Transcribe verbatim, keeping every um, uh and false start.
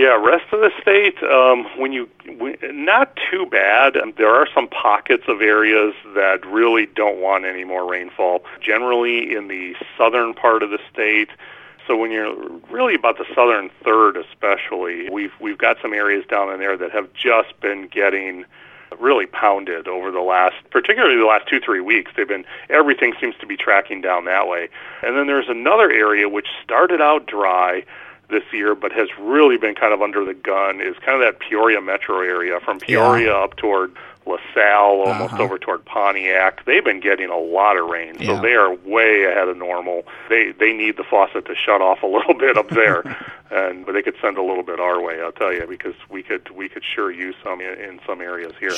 Yeah, rest of the state, um, when you we, not too bad. There are some pockets of areas that really don't want any more rainfall. Generally, in the southern part of the state. So when you're really about the southern third, especially, we've we've got some areas down in there that have just been getting really pounded over the last, particularly the last two, three weeks. They've been, everything seems to be tracking down that way. And then there's another area which started out dry this year, but has really been kind of under the gun, is kind of that Peoria metro area, from Peoria yeah. up toward LaSalle, almost uh-huh. over toward Pontiac. They've been getting a lot of rain, so yeah. they are way ahead of normal. They they need the faucet to shut off a little bit up there, and but they could send a little bit our way, I'll tell you, because we could we could sure use some in, in some areas here.